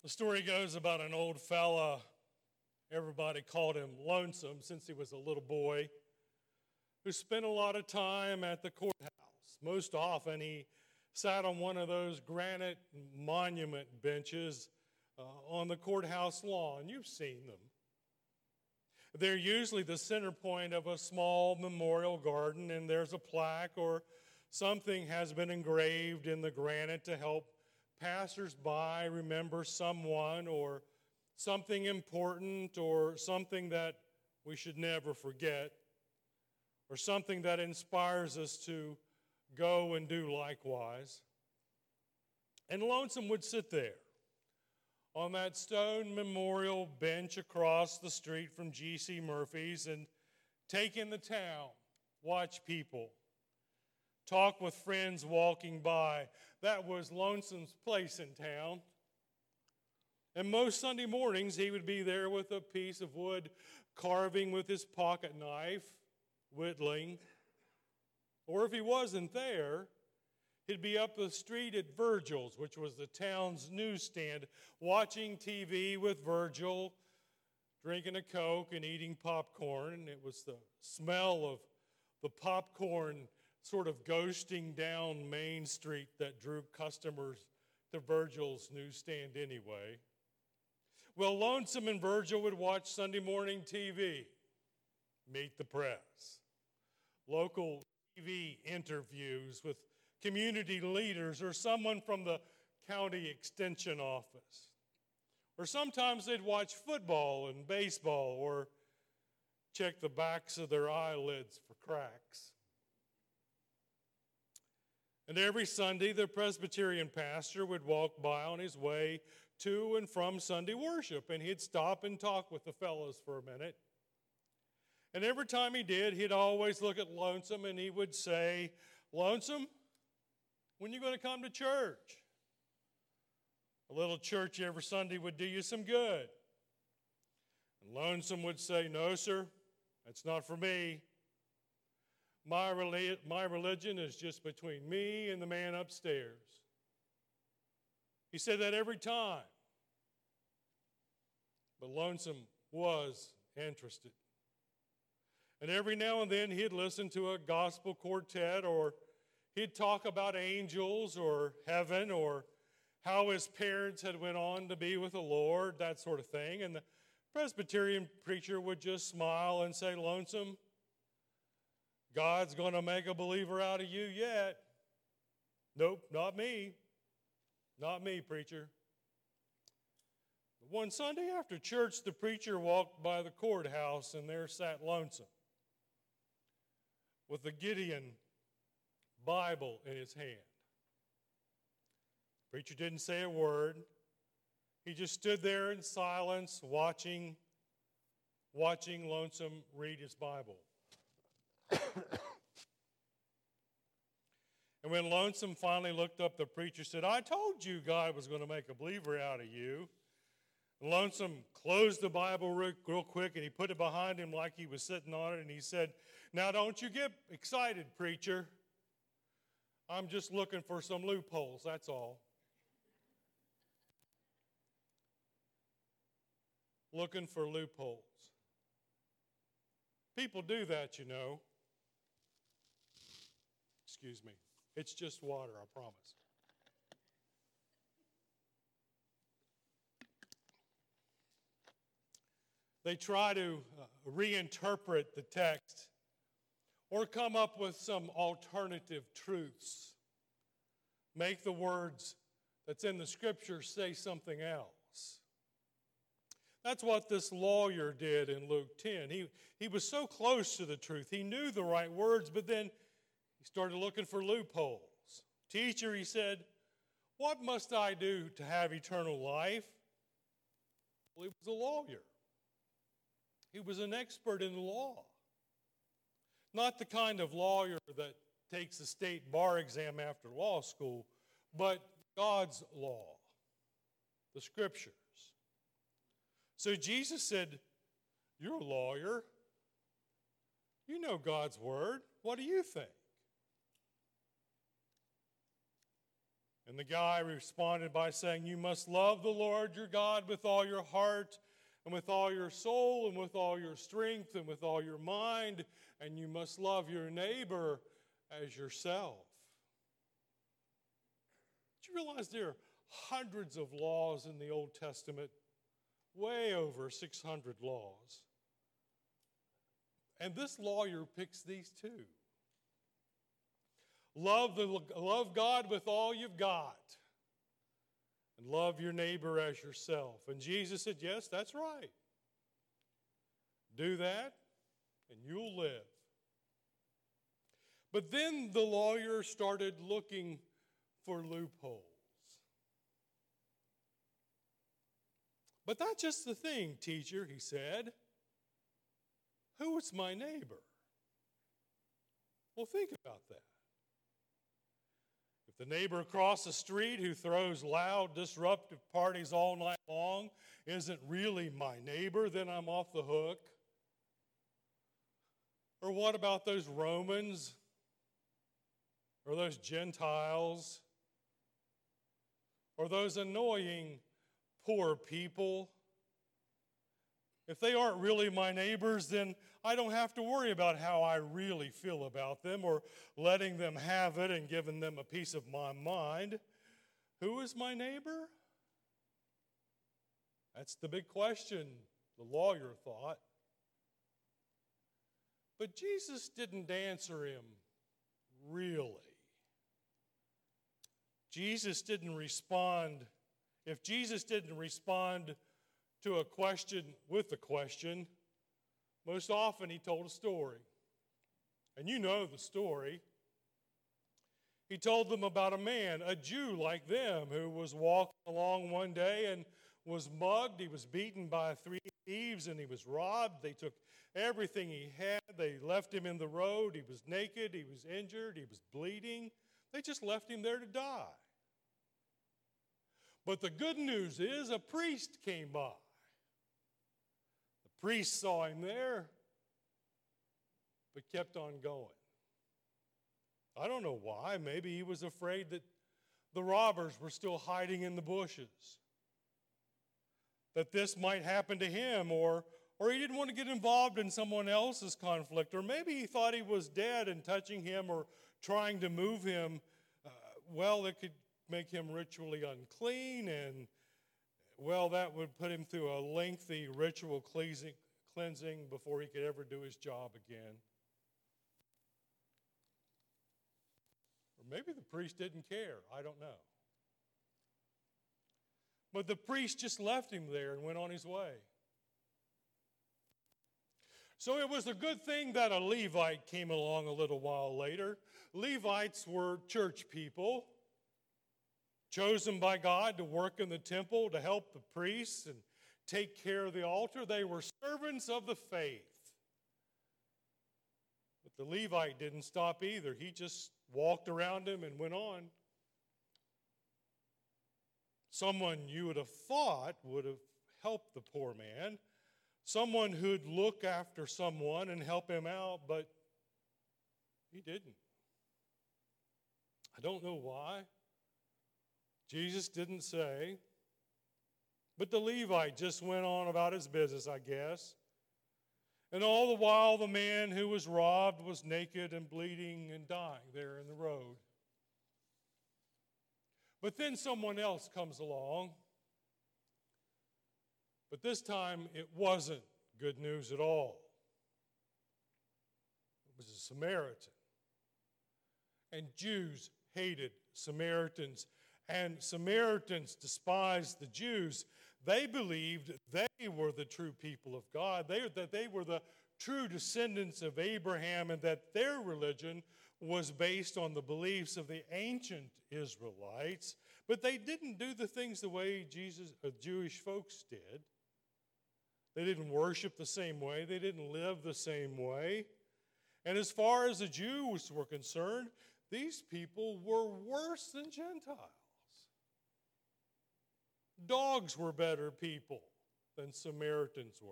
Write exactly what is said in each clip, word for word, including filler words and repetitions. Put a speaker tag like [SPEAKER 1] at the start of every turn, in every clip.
[SPEAKER 1] The story goes about an old fella. Everybody called him Lonesome since he was a little boy, who spent a lot of time at the courthouse. Most often he sat on one of those granite monument benches uh, on the courthouse lawn. You've seen them. They're usually the center point of a small memorial garden, and there's a plaque or something has been engraved in the granite to help passers-by remember someone or something important or something that we should never forget or something that inspires us to go and do likewise. And Lonesome would sit there on that stone memorial bench across the street from G C Murphy's and take in the town, watch people, talk with friends walking by. That was Lonesome's place in town. And most Sunday mornings, he would be there with a piece of wood carving with his pocket knife, whittling. Or if he wasn't there, he'd be up the street at Virgil's, which was the town's newsstand, watching T V with Virgil, drinking a Coke and eating popcorn. And it was the smell of the popcorn sort of ghosting down Main Street that drew customers to Virgil's newsstand anyway. Well, Lonesome and Virgil would watch Sunday morning T V, Meet the Press, local T V interviews with community leaders or someone from the county extension office. Or sometimes they'd watch football and baseball or check the backs of their eyelids for cracks. And every Sunday, the Presbyterian pastor would walk by on his way to and from Sunday worship, and he'd stop and talk with the fellows for a minute. And every time he did, he'd always look at Lonesome and he would say, "Lonesome, when are you going to come to church? A little church every Sunday would do you some good." And Lonesome would say, "No, sir, that's not for me. My, relig- my religion is just between me and the man upstairs." He said that every time. But Lonesome was interested. And every now and then he'd listen to a gospel quartet, or he'd talk about angels or heaven or how his parents had went on to be with the Lord, that sort of thing. And the Presbyterian preacher would just smile and say, "Lonesome, God's going to make a believer out of you yet." "Nope, not me. Not me, preacher." But one Sunday after church, the preacher walked by the courthouse, and there sat Lonesome with the Gideon Bible in his hand. The preacher didn't say a word. He just stood there in silence, watching, watching Lonesome read his Bible. And when Lonesome finally looked up, the preacher said, "I told you God was going to make a believer out of you." And Lonesome closed the Bible real, real quick, and he put it behind him like he was sitting on it, and he said, "Now don't you get excited, preacher. I'm just looking for some loopholes, that's all." Looking for loopholes. People do that, you know. Excuse me. It's just water, I promise. They try to uh, reinterpret the text or come up with some alternative truths. Make the words that's in the scripture say something else. That's what this lawyer did in Luke ten. He, he was so close to the truth. He knew the right words, but then he started looking for loopholes. "Teacher," he said, "what must I do to have eternal life?" Well, he was a lawyer. He was an expert in the law. Not the kind of lawyer that takes a state bar exam after law school, but God's law, the scriptures. So Jesus said, "You're a lawyer. You know God's word. What do you think?" And the guy responded by saying, you must love the Lord your God with all your heart and with all your soul and with all your strength and with all your mind, and you must love your neighbor as yourself. Did you realize there are hundreds of laws in the Old Testament? Way over six hundred laws. And this lawyer picks these two. Love, the, love God with all you've got. And love your neighbor as yourself. And Jesus said, yes, that's right. Do that, and you'll live. But then the lawyer started looking for loopholes. But that's just the thing, teacher, he said. Who is my neighbor? Well, think about that. If the neighbor across the street who throws loud, disruptive parties all night long isn't really my neighbor, then I'm off the hook. Or what about those Romans? Or those Gentiles? Or those annoying poor people? If they aren't really my neighbors, then I don't have to worry about how I really feel about them or letting them have it and giving them a piece of my mind. Who is my neighbor? That's the big question, the lawyer thought. But Jesus didn't answer him, really. Jesus didn't respond. If Jesus didn't respond to a question with a question, most often he told a story. And you know the story. He told them about a man, a Jew like them, who was walking along one day and was mugged. He was beaten by three thieves and he was robbed. They took everything he had. They left him in the road. He was naked. He was injured. He was bleeding. They just left him there to die. But the good news is a priest came by. The priest saw him there, but kept on going. I don't know why. Maybe he was afraid that the robbers were still hiding in the bushes, that this might happen to him, or, or he didn't want to get involved in someone else's conflict, or maybe he thought he was dead and touching him or trying to move him, uh, well, it could make him ritually unclean, and, well, that would put him through a lengthy ritual cleansing, cleansing before he could ever do his job again. Or maybe the priest didn't care. I don't know. But the priest just left him there and went on his way. So it was a good thing that a Levite came along a little while later. Levites were church people, chosen by God to work in the temple, to help the priests and take care of the altar. They were servants of the faith. But the Levite didn't stop either. He just walked around him and went on. Someone you would have thought would have helped the poor man, someone who'd look after someone and help him out, but he didn't. I don't know why. Jesus didn't say. But the Levite just went on about his business, I guess. And all the while, the man who was robbed was naked and bleeding and dying there in the road. But then someone else comes along. But this time, it wasn't good news at all. It was a Samaritan. And Jews hated Samaritans. And Samaritans despised the Jews. They believed they were the true people of God, they, that they were the true descendants of Abraham, and that their religion was based on the beliefs of the ancient Israelites. But they didn't do the things the way Jesus, uh, Jewish folks did. They didn't worship the same way. They didn't live the same way. And as far as the Jews were concerned, these people were worse than Gentiles. Dogs were better people than Samaritans were.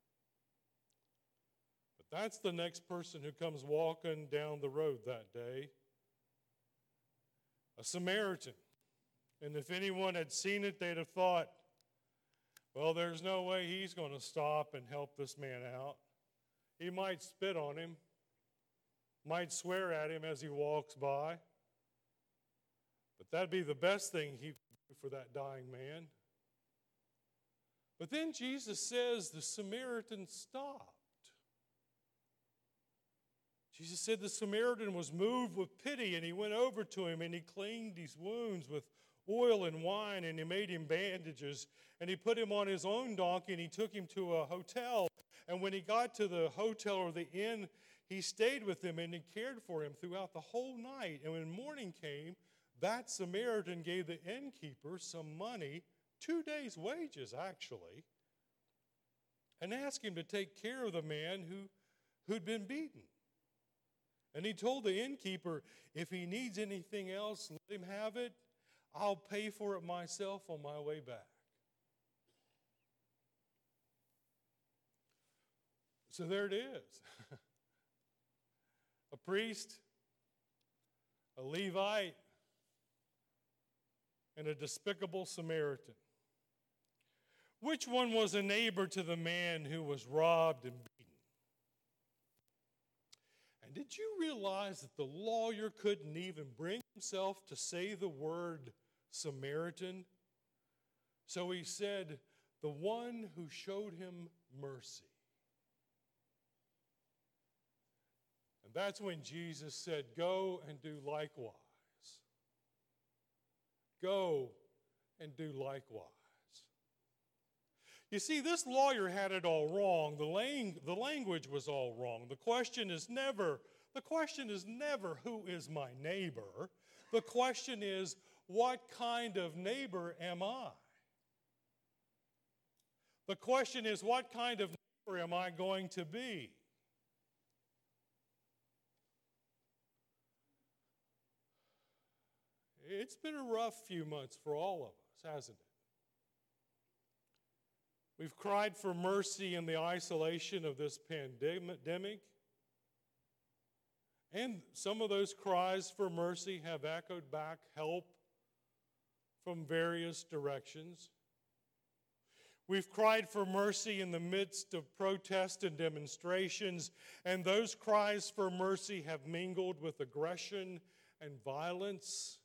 [SPEAKER 1] But that's the next person who comes walking down the road that day. A Samaritan. And if anyone had seen it, they'd have thought, well, there's no way he's going to stop and help this man out. He might spit on him, might swear at him as he walks by. But that'd be the best thing he could do for that dying man. But then Jesus says the Samaritan stopped. Jesus said the Samaritan was moved with pity, and he went over to him and he cleaned his wounds with oil and wine, and he made him bandages, and he put him on his own donkey, and he took him to a hotel. And when he got to the hotel or the inn, he stayed with him and he cared for him throughout the whole night. And when morning came, that Samaritan gave the innkeeper some money, two days' wages actually, and asked him to take care of the man who, who'd been beaten. And he told the innkeeper, if he needs anything else, let him have it. I'll pay for it myself on my way back. So there it is. A priest, a Levite, and a despicable Samaritan. Which one was a neighbor to the man who was robbed and beaten? And did you realize that the lawyer couldn't even bring himself to say the word Samaritan? So he said, the one who showed him mercy. And that's when Jesus said, go and do likewise. Go and do likewise. You see, this lawyer had it all wrong. The, lang- the language was all wrong. The question is never, the question is never who is my neighbor. The question is, what kind of neighbor am I? The question is, what kind of neighbor am I going to be? It's been a rough few months for all of us, hasn't it? We've cried for mercy in the isolation of this pandemic. And some of those cries for mercy have echoed back help from various directions. We've cried for mercy in the midst of protests and demonstrations, and those cries for mercy have mingled with aggression and violence.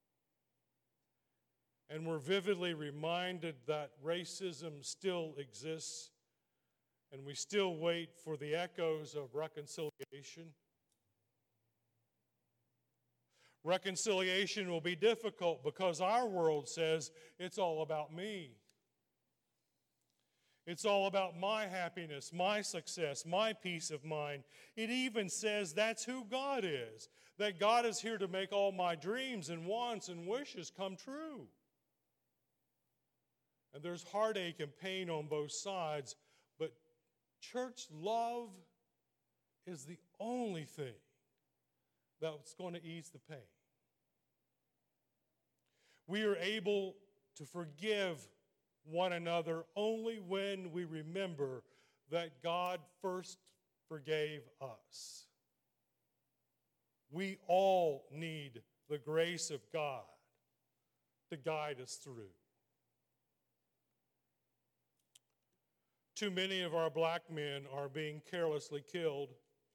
[SPEAKER 1] And we're vividly reminded that racism still exists, and we still wait for the echoes of reconciliation. Reconciliation will be difficult because our world says it's all about me. It's all about my happiness, my success, my peace of mind. It even says that's who God is, that God is here to make all my dreams and wants and wishes come true. And there's heartache and pain on both sides, but church love is the only thing that's going to ease the pain. We are able to forgive one another only when we remember that God first forgave us. We all need the grace of God to guide us through. Too many of our black men are being carelessly killed.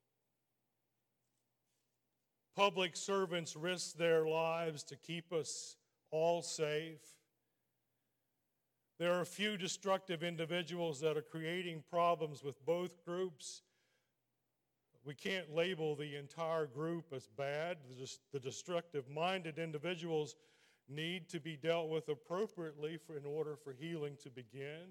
[SPEAKER 1] Public servants risk their lives to keep us all safe. There are a few destructive individuals that are creating problems with both groups. We can't label the entire group as bad. The destructive-minded individuals need to be dealt with appropriately for, in order for healing to begin.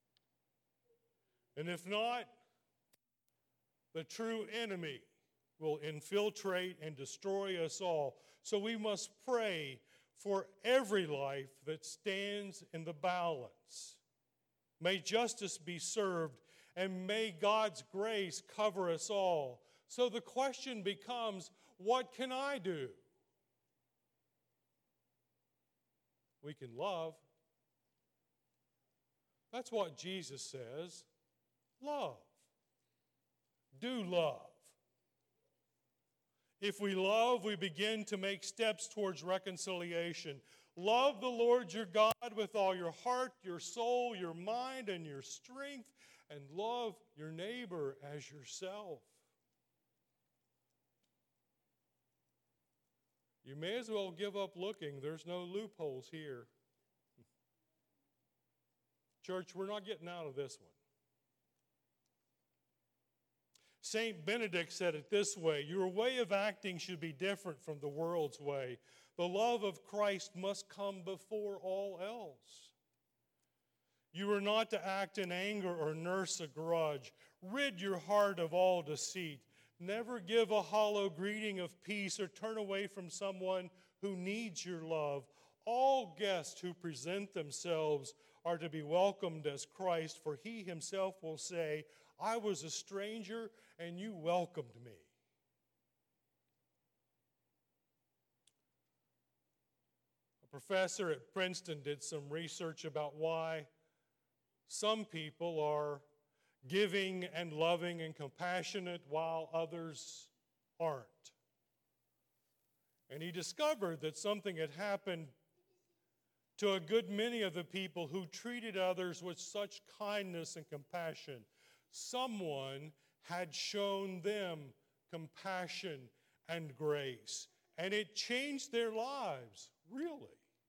[SPEAKER 1] And if not, the true enemy will infiltrate and destroy us all. So we must pray for every life that stands in the balance. May justice be served, and may God's grace cover us all. So the question becomes, what can I do? We can love. That's what Jesus says. Love. Do love. If we love, we begin to make steps towards reconciliation. Love the Lord your God with all your heart, your soul, your mind, and your strength, and love your neighbor as yourself. You may as well give up looking. There's no loopholes here. Church, we're not getting out of this one. Saint Benedict said it this way: your way of acting should be different from the world's way. The love of Christ must come before all else. You are not to act in anger or nurse a grudge. Rid your heart of all deceit. Never give a hollow greeting of peace or turn away from someone who needs your love. All guests who present themselves are to be welcomed as Christ, for he himself will say, I was a stranger and you welcomed me. A professor at Princeton did some research about why some people are giving and loving and compassionate while others aren't. And he discovered that something had happened to a good many of the people who treated others with such kindness and compassion. Someone had shown them compassion and grace, and it changed their lives, really.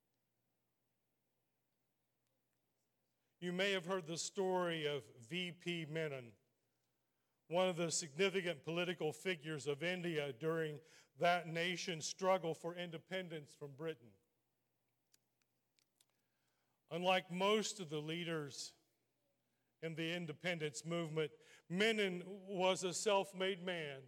[SPEAKER 1] You may have heard the story of V P Menon, one of the significant political figures of India during that nation's struggle for independence from Britain. Unlike most of the leaders in the independence movement, Menon was a self-made man.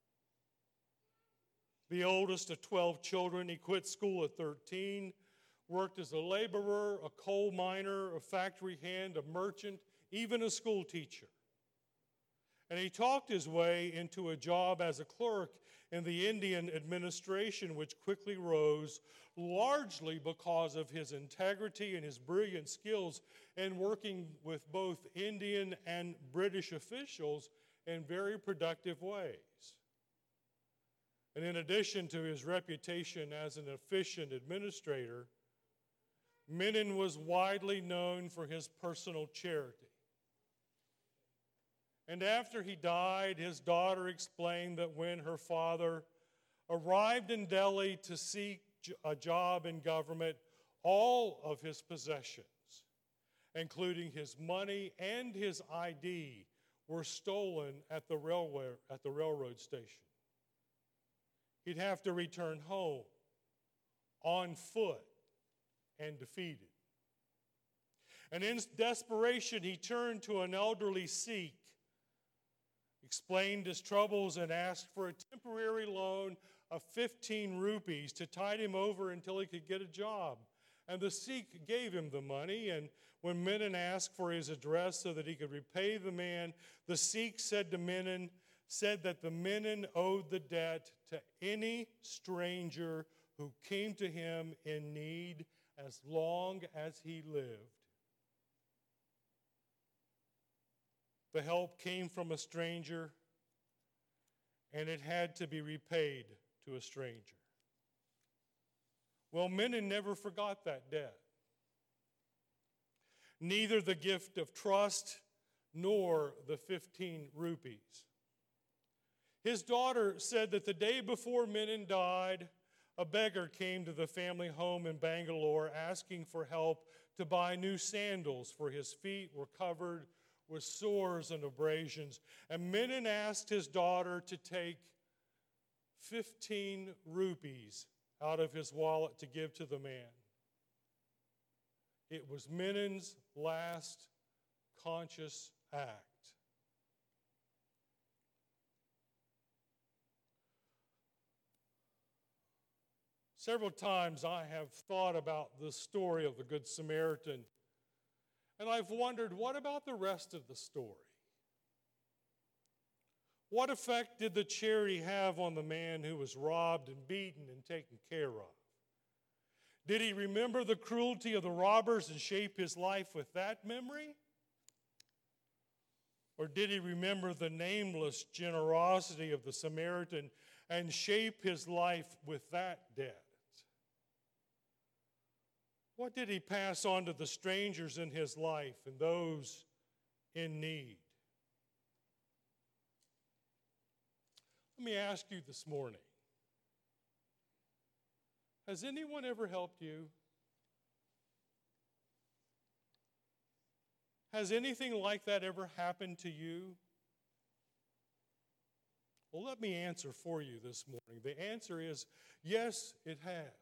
[SPEAKER 1] The oldest of twelve children, he quit school at thirteen, worked as a laborer, a coal miner, a factory hand, a merchant, even a school teacher. And he talked his way into a job as a clerk in the Indian administration, which quickly rose, largely because of his integrity and his brilliant skills in working with both Indian and British officials in very productive ways. And in addition to his reputation as an efficient administrator, Menon was widely known for his personal charity. And after he died, his daughter explained that when her father arrived in Delhi to seek a job in government, all of his possessions, including his money and his I D, were stolen at the railway, at the railroad station. He'd have to return home on foot and defeated. And in desperation, he turned to an elderly Sikh, explained his troubles, and asked for a temporary loan of fifteen rupees to tide him over until he could get a job. And the Sikh gave him the money, and when Menon asked for his address so that he could repay the man, the Sikh said to Menon, said that the Menon owed the debt to any stranger who came to him in need as long as he lived. The help came from a stranger, and it had to be repaid to a stranger. Well, Menon never forgot that debt. Neither the gift of trust nor the fifteen rupees. His daughter said that the day before Menon died, a beggar came to the family home in Bangalore asking for help to buy new sandals, for his feet were covered with sores and abrasions. And Menon asked his daughter to take fifteen rupees out of his wallet to give to the man. It was Menon's last conscious act. Several times I have thought about the story of the Good Samaritan, and I've wondered, what about the rest of the story? What effect did the charity have on the man who was robbed and beaten and taken care of? Did he remember the cruelty of the robbers and shape his life with that memory? Or did he remember the nameless generosity of the Samaritan and shape his life with that debt? What did he pass on to the strangers in his life and those in need? Let me ask you this morning, has anyone ever helped you? Has anything like that ever happened to you? Well, let me answer for you this morning. The answer is yes, it has.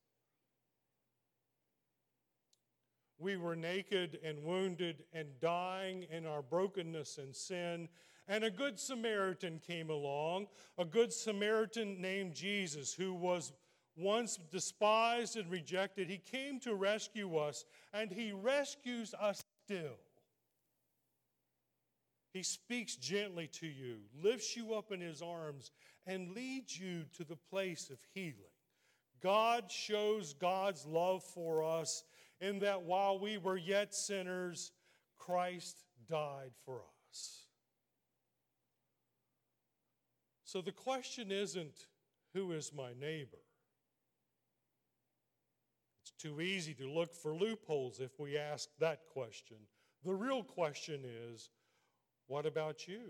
[SPEAKER 1] We were naked and wounded and dying in our brokenness and sin, and a good Samaritan came along, a good Samaritan named Jesus, who was once despised and rejected. He came to rescue us, and he rescues us still. He speaks gently to you, lifts you up in his arms, and leads you to the place of healing. God shows God's love for us in that while we were yet sinners, Christ died for us. So the question isn't, who is my neighbor? It's too easy to look for loopholes if we ask that question. The real question is, what about you?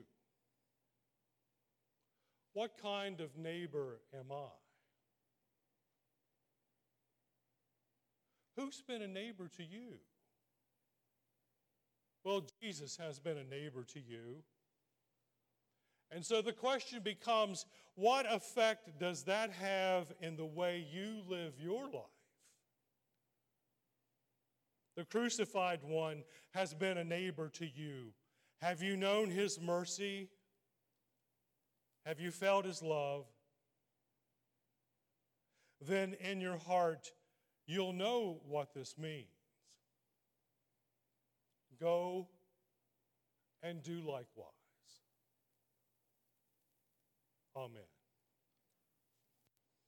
[SPEAKER 1] What kind of neighbor am I? Who's been a neighbor to you? Well, Jesus has been a neighbor to you. And so the question becomes, what effect does that have in the way you live your life? The crucified one has been a neighbor to you. Have you known his mercy? Have you felt his love? Then in your heart, you'll know what this means. Go and do likewise. Amen.